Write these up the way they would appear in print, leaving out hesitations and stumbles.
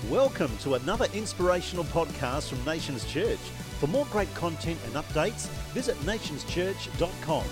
Welcome to another inspirational podcast from Nations Church. For more great content and updates, visit nationschurch.com.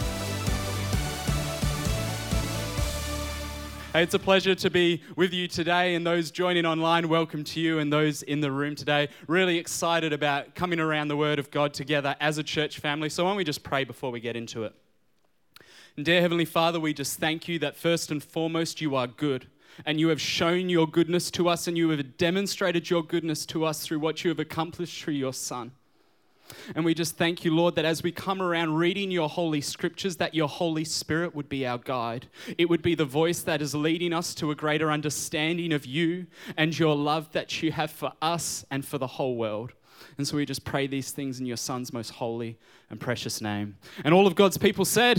Hey, it's a pleasure to be with you today, and those joining online, welcome to you, and those in the room today. Really excited about coming around the Word of God together as a church family. So why don't we just pray before we get into it? And dear Heavenly Father, we just thank you that first and foremost you are good, and you have shown your goodness to us, and you have demonstrated your goodness to us through what you have accomplished through your Son. And we just thank you, Lord, that as we come around reading your holy scriptures, that your Holy Spirit would be our guide. It would be the voice that is leading us to a greater understanding of you and your love that you have for us and for the whole world. And so we just pray these things in your Son's most holy and precious name. And all of God's people said,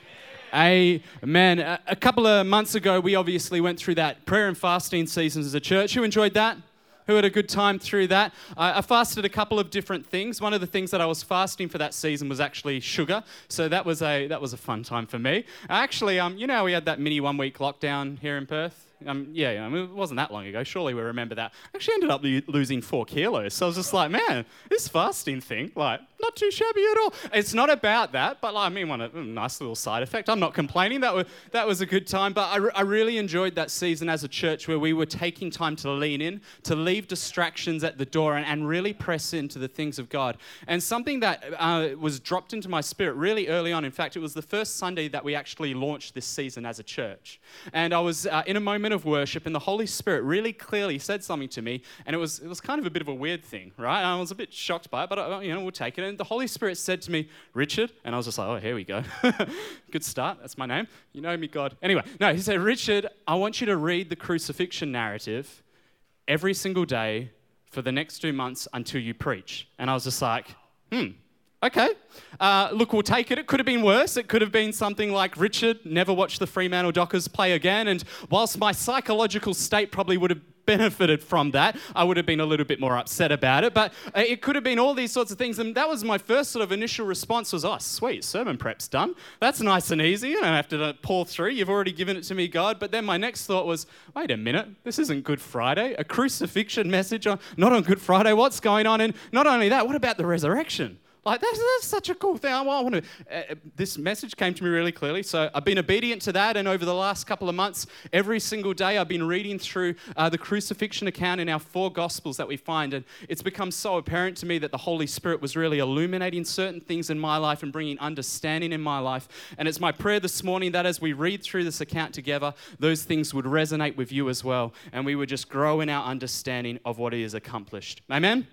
Amen. A couple of months ago, we obviously went through that prayer and fasting season as a church. Who enjoyed that? Who had a good time through that? I fasted a couple of different things. One of the things that I was fasting for that season was actually sugar. So that was a fun time for me. Actually, you know, we had that mini 1 week lockdown here in Perth. I mean, it wasn't that long ago. Surely we remember that. I actually ended up losing 4 kilos. So I was just like, man, this fasting thing, like, not too shabby at all. It's not about that, but like, I mean, a nice little side effect. I'm not complaining. That was a good time. But I really enjoyed that season as a church where we were taking time to lean in, to leave distractions at the door and really press into the things of God. And something that was dropped into my spirit really early on. In fact, it was the first Sunday that we actually launched this season as a church. And I was in a moment of worship, and the Holy Spirit really clearly said something to me, and it was kind of a bit of a weird thing, right? I was a bit shocked by it, but we'll take it. And the Holy Spirit said to me, Richard, and I was just like, oh, here we go. Good start. That's my name. You know me, God. Anyway, no, he said, Richard, I want you to read the crucifixion narrative every single day for the next 2 months until you preach. And I was just like, okay. Look, we'll take it. It could have been worse. It could have been something like, Richard, never watch the Fremantle Dockers play again. And whilst my psychological state probably would have benefited from that, I would have been a little bit more upset about it. But it could have been all these sorts of things. And that was my first sort of initial response was, oh, sweet, sermon prep's done. That's nice and easy. You don't have to pour through. You've already given it to me, God. But then my next thought was, wait a minute, this isn't Good Friday. A crucifixion message, not on Good Friday. What's going on? And not only that, what about the resurrection? Like, that's such a cool thing. This message came to me really clearly, so I've been obedient to that, and over the last couple of months, every single day I've been reading through the crucifixion account in our 4 Gospels that we find, and it's become so apparent to me that the Holy Spirit was really illuminating certain things in my life and bringing understanding in my life, and it's my prayer this morning that as we read through this account together, those things would resonate with you as well, and we would just grow in our understanding of what He has accomplished. Amen?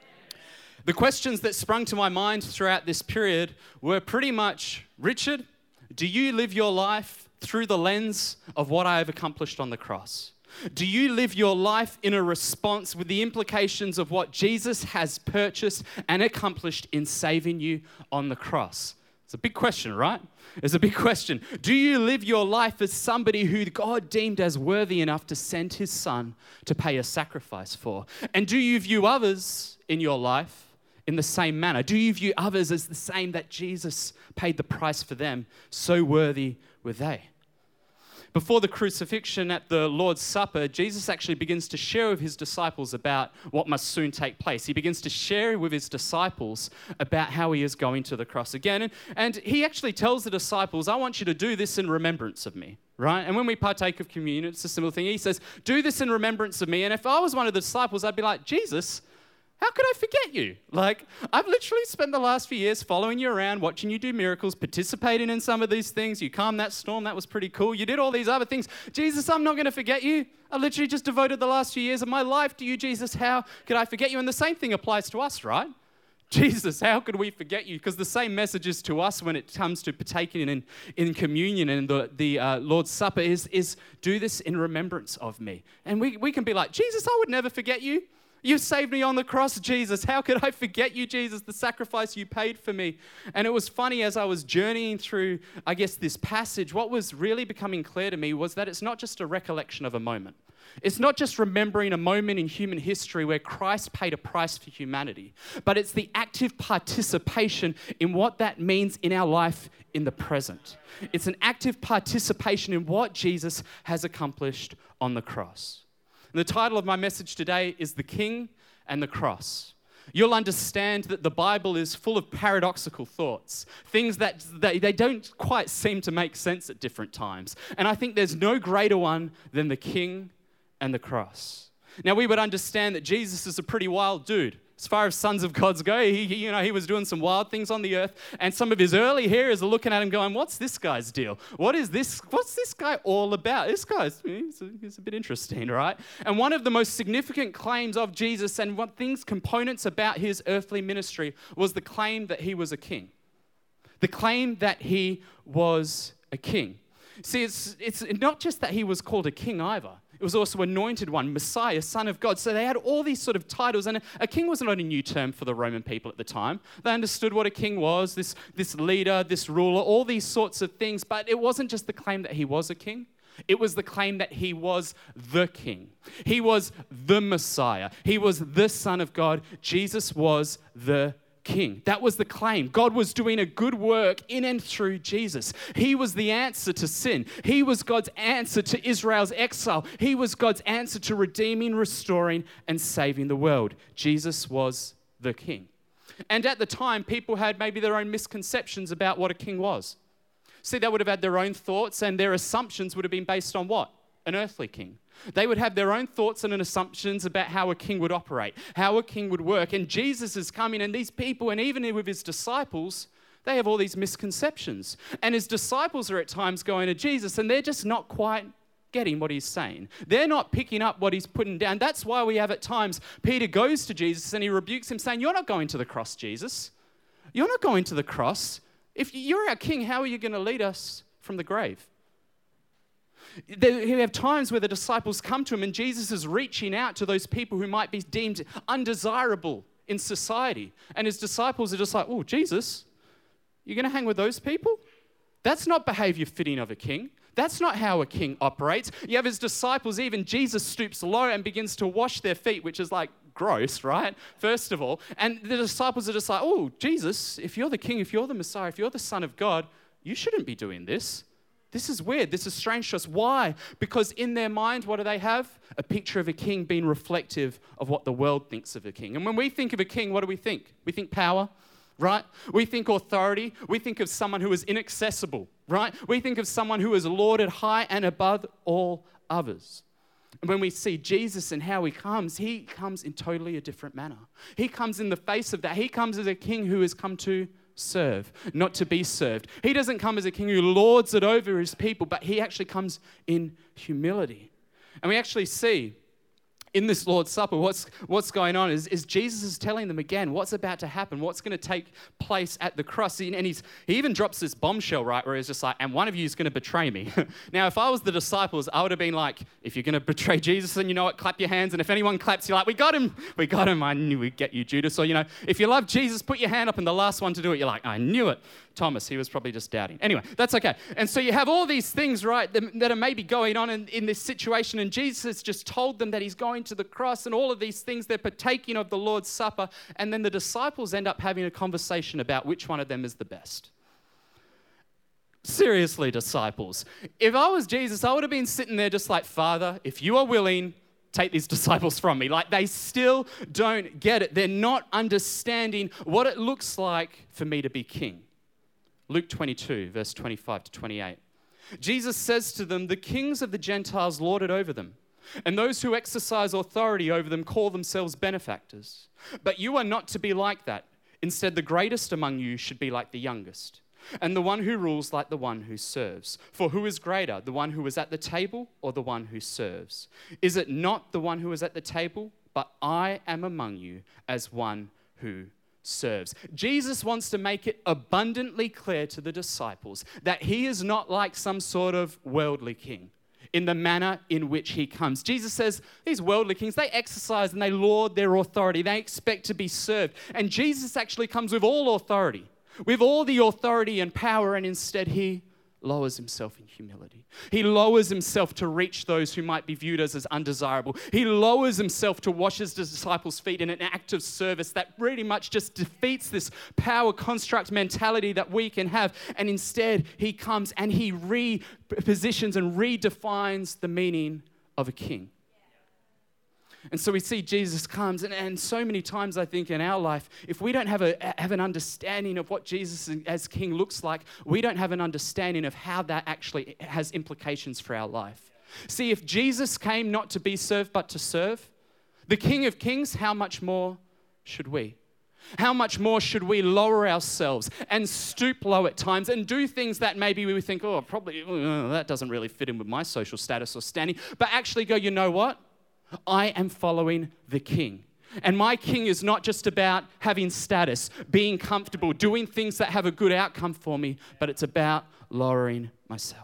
The questions that sprung to my mind throughout this period were pretty much, Richard, do you live your life through the lens of what I have accomplished on the cross? Do you live your life in a response with the implications of what Jesus has purchased and accomplished in saving you on the cross? It's a big question, right? It's a big question. Do you live your life as somebody who God deemed as worthy enough to send His Son to pay a sacrifice for? And do you view others in your life in the same manner? Do you view others as the same that Jesus paid the price for them? So worthy were they. Before the crucifixion at the Lord's Supper, Jesus actually begins to share with His disciples about what must soon take place. He begins to share with His disciples about how He is going to the cross again. And He actually tells the disciples, I want you to do this in remembrance of me. Right? And when we partake of communion, it's a similar thing. He says, do this in remembrance of me. And if I was one of the disciples, I'd be like, Jesus, how could I forget you? Like, I've literally spent the last few years following you around, watching you do miracles, participating in some of these things. You calmed that storm. That was pretty cool. You did all these other things. Jesus, I'm not going to forget you. I literally just devoted the last few years of my life to you, Jesus. How could I forget you? And the same thing applies to us, right? Jesus, how could we forget you? Because the same message is to us when it comes to partaking in communion and the Lord's Supper is do this in remembrance of me. And we can be like, Jesus, I would never forget you. You saved me on the cross, Jesus. How could I forget you, Jesus, the sacrifice you paid for me? And it was funny as I was journeying through, I guess, this passage, what was really becoming clear to me was that it's not just a recollection of a moment. It's not just remembering a moment in human history where Christ paid a price for humanity, but it's the active participation in what that means in our life in the present. It's an active participation in what Jesus has accomplished on the cross. And the title of my message today is The King and the Cross. You'll understand that the Bible is full of paradoxical thoughts, things that they don't quite seem to make sense at different times. And I think there's no greater one than the King and the cross. Now, we would understand that Jesus is a pretty wild dude. As far as sons of gods go, he was doing some wild things on the earth, and some of his early hearers are looking at him going, what's this guy's deal? What's this guy all about? This guy's he's a bit interesting, right? And one of the most significant claims of Jesus and components about his earthly ministry was the claim that he was a king. The claim that he was a king. See, it's not just that he was called a king either. It was also anointed one, Messiah, Son of God. So they had all these sort of titles. And a king was not a new term for the Roman people at the time. They understood what a king was, this leader, this ruler, all these sorts of things. But it wasn't just the claim that he was a king. It was the claim that he was the king. He was the Messiah. He was the Son of God. Jesus was the king. That was the claim. God was doing a good work in and through Jesus. He was the answer to sin. He was God's answer to Israel's exile. He was God's answer to redeeming, restoring, and saving the world. Jesus was the king. And at the time, people had maybe their own misconceptions about what a king was. See, they would have had their own thoughts, and their assumptions would have been based on what? An earthly king. They would have their own thoughts and assumptions about how a king would operate, how a king would work. And Jesus is coming, and these people, and even with his disciples, they have all these misconceptions. And his disciples are at times going to Jesus, and they're just not quite getting what he's saying. They're not picking up what he's putting down. That's why we have at times Peter goes to Jesus and he rebukes him, saying, "You're not going to the cross, Jesus. You're not going to the cross. If you're our king, how are you going to lead us from the grave?" You have times where the disciples come to him and Jesus is reaching out to those people who might be deemed undesirable in society. And his disciples are just like, "Oh, Jesus, you're going to hang with those people? That's not behavior fitting of a king. That's not how a king operates." You have his disciples, even Jesus stoops low and begins to wash their feet, which is like gross, right? First of all. And the disciples are just like, "Oh, Jesus, if you're the king, if you're the Messiah, if you're the Son of God, you shouldn't be doing this. This is weird. This is strange to us." Why? Because in their mind, what do they have? A picture of a king being reflective of what the world thinks of a king. And when we think of a king, what do we think? We think power, right? We think authority. We think of someone who is inaccessible, right? We think of someone who is lauded high and above all others. And when we see Jesus and how he comes in totally a different manner. He comes in the face of that. He comes as a king who has come to serve, not to be served. He doesn't come as a king who lords it over his people, but he actually comes in humility. And we actually see in this Lord's Supper, what's going on is Jesus is telling them again what's about to happen, what's going to take place at the cross. And he even drops this bombshell, right, where he's just like, "And one of you is going to betray me." Now, if I was the disciples, I would have been like, if you're going to betray Jesus, then you know what, clap your hands. And if anyone claps, you're like, we got him. I knew we'd get you, Judas. Or, if you love Jesus, put your hand up, and the last one to do it, you're like, I knew it. Thomas, he was probably just doubting. Anyway, that's okay. And so you have all these things, right, that are maybe going on in this situation, and Jesus has just told them that he's going to the cross, and all of these things, they're partaking of the Lord's Supper, and then the disciples end up having a conversation about which one of them is the best. Seriously, disciples, if I was Jesus, I would have been sitting there just like, "Father, if you are willing, take these disciples from me." Like, they still don't get it. They're not understanding what it looks like for me to be king. Luke 22, verse 25 to 28. Jesus says to them, "The kings of the Gentiles lord it over them, and those who exercise authority over them call themselves benefactors. But you are not to be like that. Instead, the greatest among you should be like the youngest, and the one who rules like the one who serves. For who is greater, the one who is at the table or the one who serves? Is it not the one who is at the table? But I am among you as one who serves." Jesus wants to make it abundantly clear to the disciples that he is not like some sort of worldly king in the manner in which he comes. Jesus says these worldly kings, they exercise and they lord their authority. They expect to be served. And Jesus actually comes with all authority, with all the authority and power, and instead he lowers himself in humility. He lowers himself to reach those who might be viewed as undesirable. He lowers himself to wash his disciples' feet in an act of service that pretty much just defeats this power construct mentality that we can have. And instead, he comes and he repositions and redefines the meaning of a king. And so we see Jesus comes, and so many times I think in our life, if we don't have an understanding of what Jesus as King looks like, we don't have an understanding of how that actually has implications for our life. See, if Jesus came not to be served but to serve, the King of Kings, how much more should we? How much more should we lower ourselves and stoop low at times and do things that maybe we think, oh, probably that doesn't really fit in with my social status or standing, but actually go, you know what? I am following the King. And my King is not just about having status, being comfortable, doing things that have a good outcome for me, but it's about lowering myself.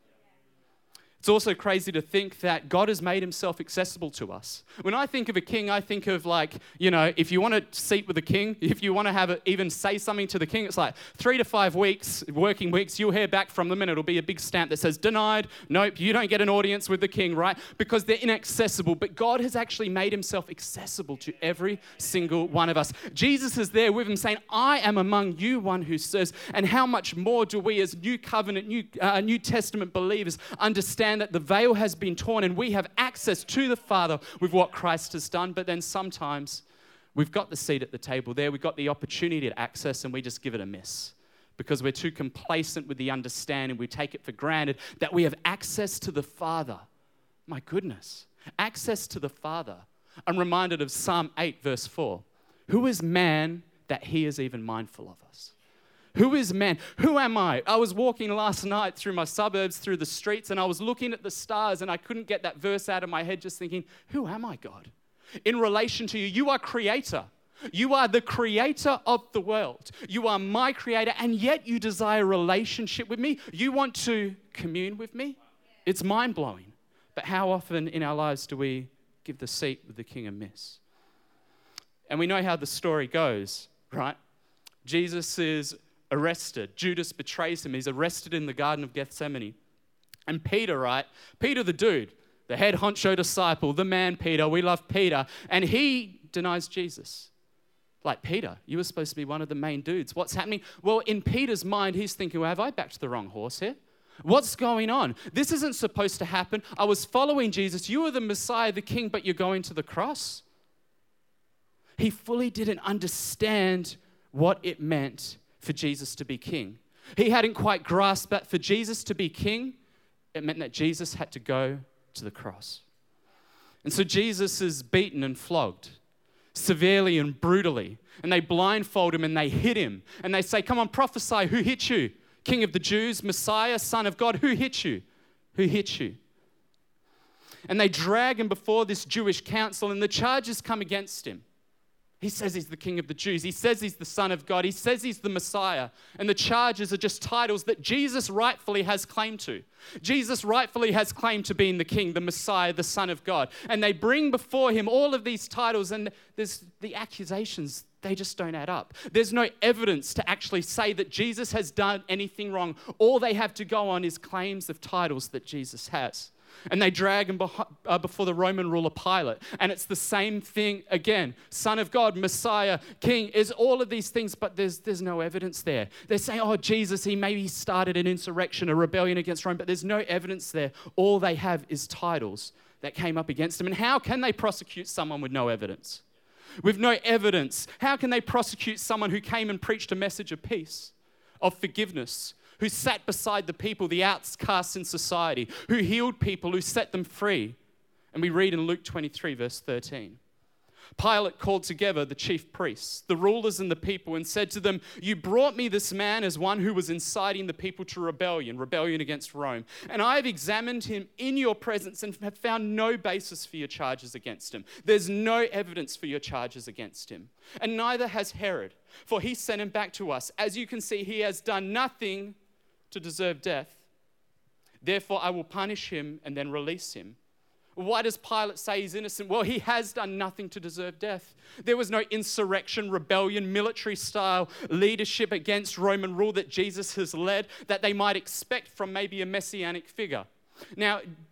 It's also crazy to think that God has made himself accessible to us. When I think of a king, I think of if you want a seat with a king, if you want to even say something to the king, it's like 3 to 5 weeks, working weeks, you'll hear back from them and it'll be a big stamp that says, denied, nope, you don't get an audience with the king, right? Because they're inaccessible. But God has actually made himself accessible to every single one of us. Jesus is there with him saying, I am among you one who serves. And how much more do we as New Covenant, New Testament believers understand that the veil has been torn and we have access to the Father with what Christ has done. But then sometimes we've got the seat at the table there, we've got the opportunity to access, and we just give it a miss because we're too complacent with the understanding. We take it for granted that we have access to the Father. My goodness, access to the Father. I'm reminded of Psalm 8 verse 4. Who is man that he is even mindful of us? Who is man? Who am I? I was walking last night through my suburbs, through the streets, and I was looking at the stars, and I couldn't get that verse out of my head, just thinking, who am I, God? In relation to you, you are creator. You are the creator of the world. You are my creator, and yet you desire a relationship with me. You want to commune with me. It's mind-blowing. But how often in our lives do we give the seat with the king a miss? And we know how the story goes, right? Jesus is arrested. Judas betrays him. He's arrested in the Garden of Gethsemane. And Peter, right? Peter the dude, the head honcho disciple, the man Peter, we love Peter, and he denies Jesus. Like, Peter, you were supposed to be one of the main dudes. What's happening? Well, in Peter's mind, he's thinking, well, have I backed the wrong horse here? What's going on? This isn't supposed to happen. I was following Jesus. You are the Messiah, the King, but you're going to the cross. He fully didn't understand what it meant for Jesus to be king. He hadn't quite grasped that for Jesus to be king, it meant that Jesus had to go to the cross. And so Jesus is beaten and flogged severely and brutally. And they blindfold him and they hit him. And they say, come on, prophesy, who hit you? King of the Jews, Messiah, Son of God, who hit you? Who hit you? And they drag him before this Jewish council, and the charges come against him. He says he's the King of the Jews. He says he's the Son of God. He says he's the Messiah. And the charges are just titles that Jesus rightfully has claim to. Jesus rightfully has claim to being the King, the Messiah, the Son of God. And they bring before him all of these titles, and there's the accusations, they just don't add up. There's no evidence to actually say that Jesus has done anything wrong. All they have to go on is claims of titles that Jesus has. And they drag him before the Roman ruler Pilate. And it's the same thing again. Son of God, Messiah, King, is all of these things, but there's no evidence there. They're saying, oh, Jesus, he maybe started an insurrection, a rebellion against Rome, but there's no evidence there. All they have is titles that came up against him. And how can they prosecute someone with no evidence? With no evidence, how can they prosecute someone who came and preached a message of peace, of forgiveness, who sat beside the people, the outcasts in society, who healed people, who set them free? And we read in Luke 23, verse 13. Pilate called together the chief priests, the rulers and the people, and said to them, you brought me this man as one who was inciting the people to rebellion against Rome. And I have examined him in your presence and have found no basis for your charges against him. There's no evidence for your charges against him. And neither has Herod, for he sent him back to us. As you can see, he has done nothing to deserve death. Therefore, I will punish him and then release him. Why does Pilate say he's innocent? Well, he has done nothing to deserve death. There was no insurrection, rebellion, military-style leadership against Roman rule that Jesus has led that they might expect from maybe a messianic figure. Now,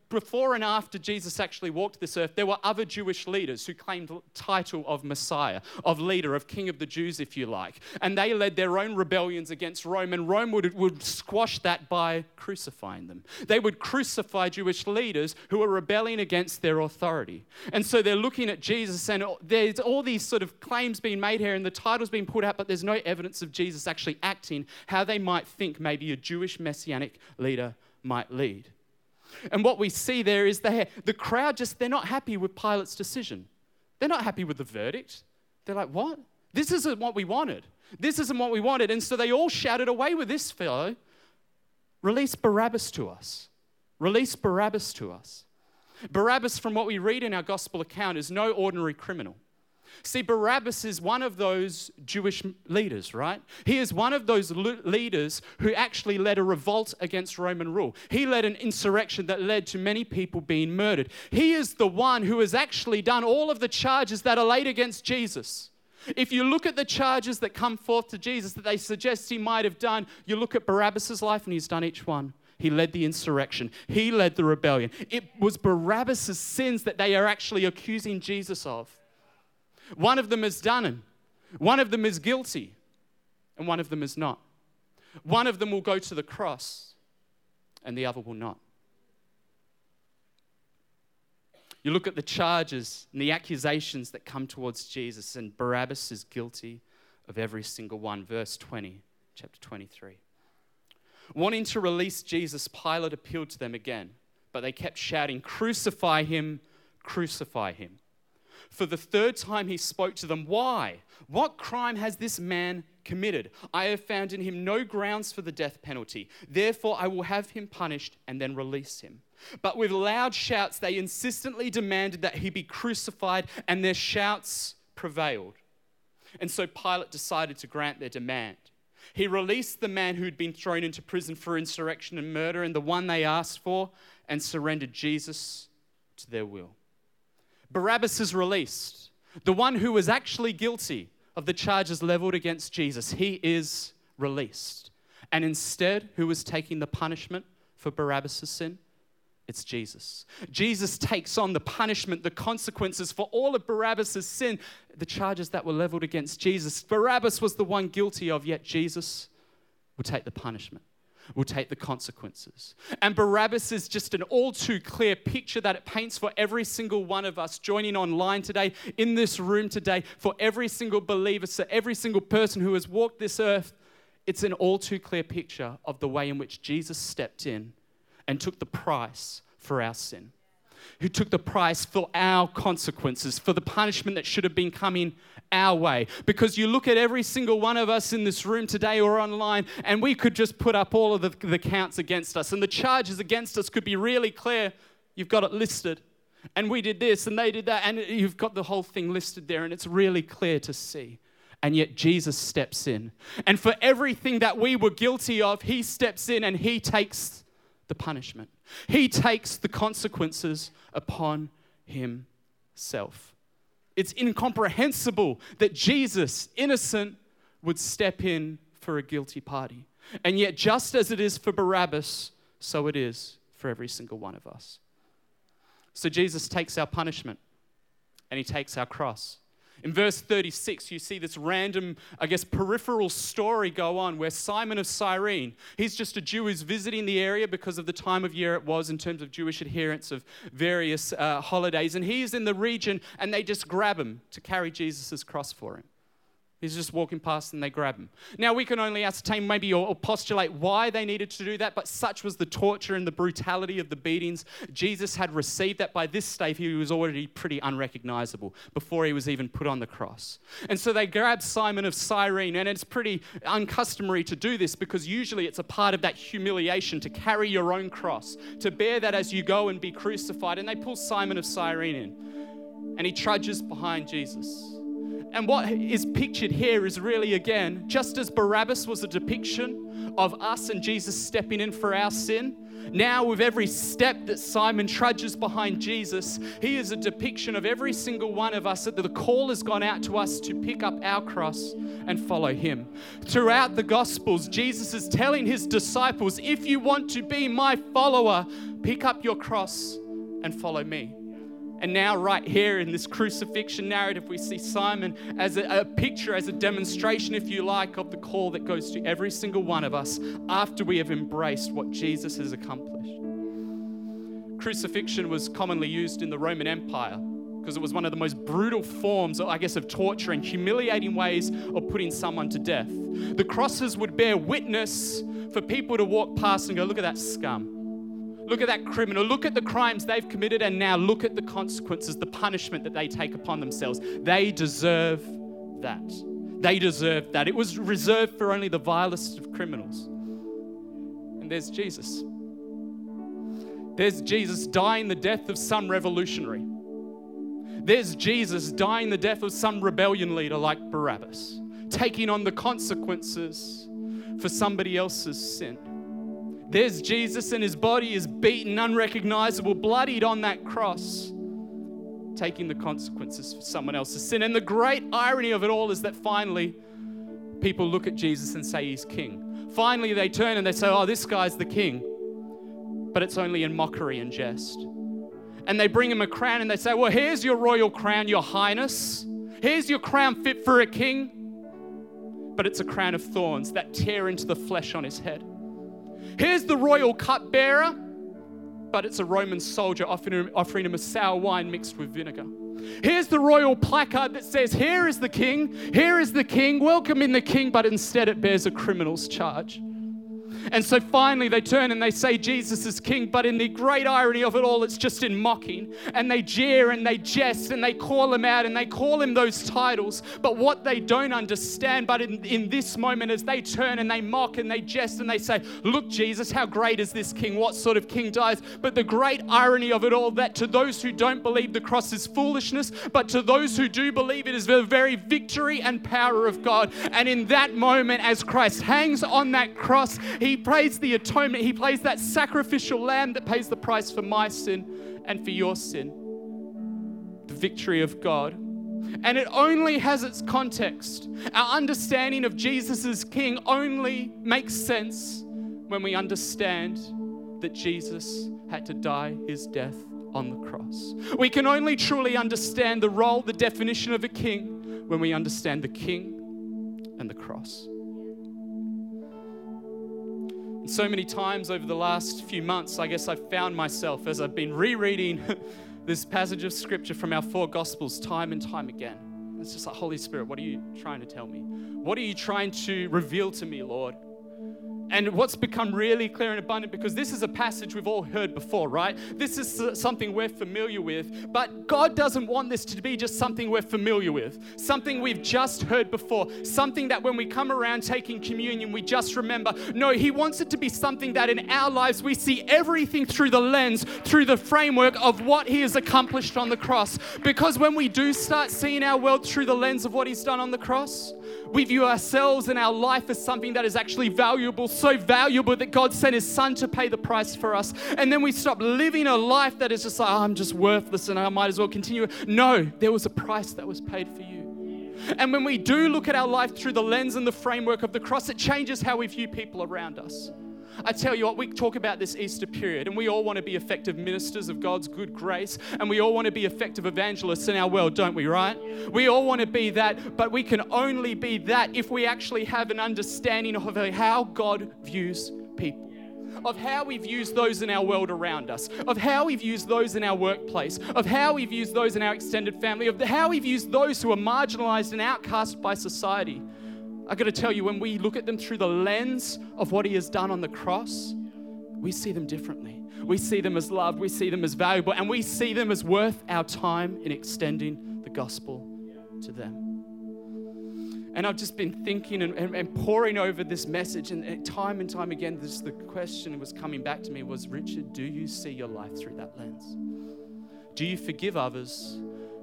before and after Jesus actually walked this earth, there were other Jewish leaders who claimed the title of Messiah, of leader, of king of the Jews, if you like. And they led their own rebellions against Rome, and Rome would squash that by crucifying them. They would crucify Jewish leaders who were rebelling against their authority. And so they're looking at Jesus, and there's all these sort of claims being made here, and the title's being put out, but there's no evidence of Jesus actually acting how they might think maybe a Jewish messianic leader might lead. And what we see there is the crowd they're not happy with Pilate's decision. They're not happy with the verdict. They're like, what? This isn't what we wanted. This isn't what we wanted. And so they all shouted, away with this fellow. Release Barabbas to us. Release Barabbas to us. Barabbas, from what we read in our gospel account, is no ordinary criminal. See, Barabbas is one of those Jewish leaders, right? He is one of those leaders who actually led a revolt against Roman rule. He led an insurrection that led to many people being murdered. He is the one who has actually done all of the charges that are laid against Jesus. If you look at the charges that come forth to Jesus that they suggest he might have done, you look at Barabbas' life and he's done each one. He led the insurrection. He led the rebellion. It was Barabbas' sins that they are actually accusing Jesus of. One of them is done, one of them is guilty, and one of them is not. One of them will go to the cross, and the other will not. You look at the charges and the accusations that come towards Jesus, and Barabbas is guilty of every single one. Verse 20, chapter 23. Wanting to release Jesus, Pilate appealed to them again, but they kept shouting, "Crucify him, crucify him." For the third time he spoke to them, "Why? What crime has this man committed? I have found in him no grounds for the death penalty. Therefore I will have him punished and then release him." But with loud shouts they insistently demanded that he be crucified, and their shouts prevailed. And so Pilate decided to grant their demand. He released the man who had been thrown into prison for insurrection and murder, and the one they asked for, and surrendered Jesus to their will. Barabbas is released. The one who was actually guilty of the charges leveled against Jesus, he is released. And instead, who is taking the punishment for Barabbas' sin? It's Jesus. Jesus takes on the punishment, the consequences for all of Barabbas' sin, the charges that were leveled against Jesus. Barabbas was the one guilty of, yet Jesus will take the punishment, will take the consequences. And Barabbas is just an all too clear picture that it paints for every single one of us joining online today, in this room today, for every single believer, so every single person who has walked this earth. It's an all too clear picture of the way in which Jesus stepped in and took the price for our sin, who took the price for our consequences, for the punishment that should have been coming our way. Because you look at every single one of us in this room today or online, and we could just put up all of the counts against us, and the charges against us could be really clear. You've got it listed, and we did this, and they did that, and you've got the whole thing listed there, and it's really clear to see. And yet Jesus steps in. And for everything that we were guilty of, he steps in and he takes the punishment. He takes the consequences upon himself. It's incomprehensible that Jesus, innocent, would step in for a guilty party. And yet, just as it is for Barabbas, so it is for every single one of us. So Jesus takes our punishment and he takes our cross. In verse 36, you see this random, peripheral story go on where Simon of Cyrene, he's just a Jew who's visiting the area because of the time of year it was in terms of Jewish adherence of various holidays. And he's in the region and they just grab him to carry Jesus' cross for him. He's just walking past and they grab him. Now, we can only ascertain maybe or postulate why they needed to do that, but such was the torture and the brutality of the beatings. Jesus had received that. By this stage, he was already pretty unrecognizable before he was even put on the cross. And so they grab Simon of Cyrene, and it's pretty uncustomary to do this because usually it's a part of that humiliation to carry your own cross, to bear that as you go and be crucified. And they pull Simon of Cyrene in, and he trudges behind Jesus. And what is pictured here is really, again, just as Barabbas was a depiction of us and Jesus stepping in for our sin, now with every step that Simon trudges behind Jesus, he is a depiction of every single one of us, that the call has gone out to us to pick up our cross and follow him. Throughout the Gospels, Jesus is telling his disciples, if you want to be my follower, pick up your cross and follow me. And now right here in this crucifixion narrative, we see Simon as a picture, as a demonstration, if you like, of the call that goes to every single one of us after we have embraced what Jesus has accomplished. Crucifixion was commonly used in the Roman Empire because it was one of the most brutal forms, I guess, of torture and humiliating ways of putting someone to death. The crosses would bear witness for people to walk past and go, look at that scum. Look at that criminal. Look at the crimes they've committed, and now look at the consequences, the punishment that they take upon themselves. They deserve that. They deserve that. It was reserved for only the vilest of criminals. And there's Jesus. There's Jesus dying the death of some revolutionary. There's Jesus dying the death of some rebellion leader like Barabbas, taking on the consequences for somebody else's sin. There's Jesus, and his body is beaten, unrecognizable, bloodied on that cross, taking the consequences for someone else's sin. And the great irony of it all is that finally people look at Jesus and say he's king. Finally they turn and they say, oh, this guy's the king. But it's only in mockery and jest. And they bring him a crown and they say, well, here's your royal crown, your highness. Here's your crown fit for a king. But it's a crown of thorns that tear into the flesh on his head. Here's the royal cupbearer, but it's a Roman soldier offering him a sour wine mixed with vinegar. Here's the royal placard that says, here is the king, welcome in the king, but instead it bears a criminal's charge. And so finally they turn and they say Jesus is king, but in the great irony of it all, it's just in mocking. And they jeer and they jest and they call him out and they call him those titles. But what they don't understand, but in this moment as they turn and they mock and they jest and they say, look, Jesus, how great is this king? What sort of king dies? But the great irony of it all, that to those who don't believe the cross is foolishness, but to those who do believe it is the very victory and power of God. And in that moment, as Christ hangs on that cross, he plays the atonement. He plays that sacrificial lamb that pays the price for my sin and for your sin. The victory of God. And it only has its context. Our understanding of Jesus as King only makes sense when we understand that Jesus had to die his death on the cross. We can only truly understand the role, the definition of a king, when we understand the king and the cross. So many times over the last few months, I guess I've found myself as I've been rereading this passage of scripture from our 4 Gospels time and time again. It's just like, Holy Spirit, what are you trying to tell me? What are you trying to reveal to me, Lord? And what's become really clear and abundant, because this is a passage we've all heard before, right? This is something we're familiar with, but God doesn't want this to be just something we're familiar with, something we've just heard before, something that when we come around taking communion, we just remember. No, he wants it to be something that in our lives we see everything through the lens, through the framework of what he has accomplished on the cross. Because when we do start seeing our world through the lens of what he's done on the cross, we view ourselves and our life as something that is actually valuable, so valuable that God sent his son to pay the price for us. And then we stop living a life that is just like, oh, I'm just worthless and I might as well continue. No, there was a price that was paid for you. And when we do look at our life through the lens and the framework of the cross, it changes how we view people around us. I tell you what, we talk about this Easter period, and we all want to be effective ministers of God's good grace, and we all want to be effective evangelists in our world, don't we, right? We all want to be that, but we can only be that if we actually have an understanding of how God views people, of how he views those in our world around us, of how he views those in our workplace, of how he views those in our extended family, of how he views those who are marginalized and outcast by society. I got to tell you, when we look at them through the lens of what he has done on the cross, we see them differently. We see them as loved, we see them as valuable, and we see them as worth our time in extending the gospel to them. And I've just been thinking and poring over this message, and time again, the question was coming back to me was, Richard, do you see your life through that lens? Do you forgive others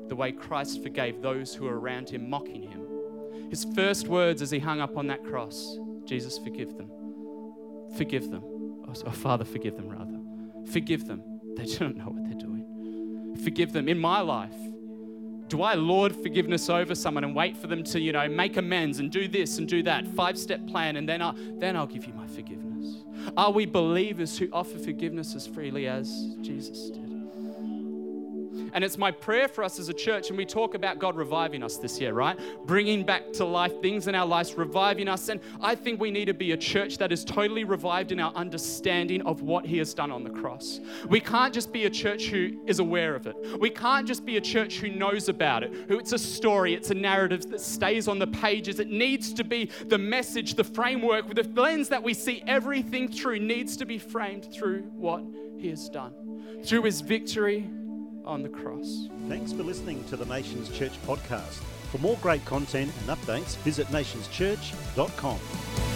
the way Christ forgave those who were around him, mocking him. His first words as he hung up on that cross, Jesus, forgive them. Forgive them. Oh, Father, forgive them rather. Forgive them. They don't know what they're doing. Forgive them. In my life, do I lord forgiveness over someone and wait for them to, make amends and do this and do that, 5-step plan, and then I'll give you my forgiveness? Are we believers who offer forgiveness as freely as Jesus did? And it's my prayer for us as a church, and we talk about God reviving us this year, right? Bringing back to life things in our lives, reviving us. And I think we need to be a church that is totally revived in our understanding of what he has done on the cross. We can't just be a church who is aware of it. We can't just be a church who knows about it, who it's a story, it's a narrative that stays on the pages. It needs to be the message, the framework, with the lens that we see everything through needs to be framed through what he has done, through his victory on the cross. Thanks for listening to the Nations Church podcast. For more great content and updates, visit nationschurch.com.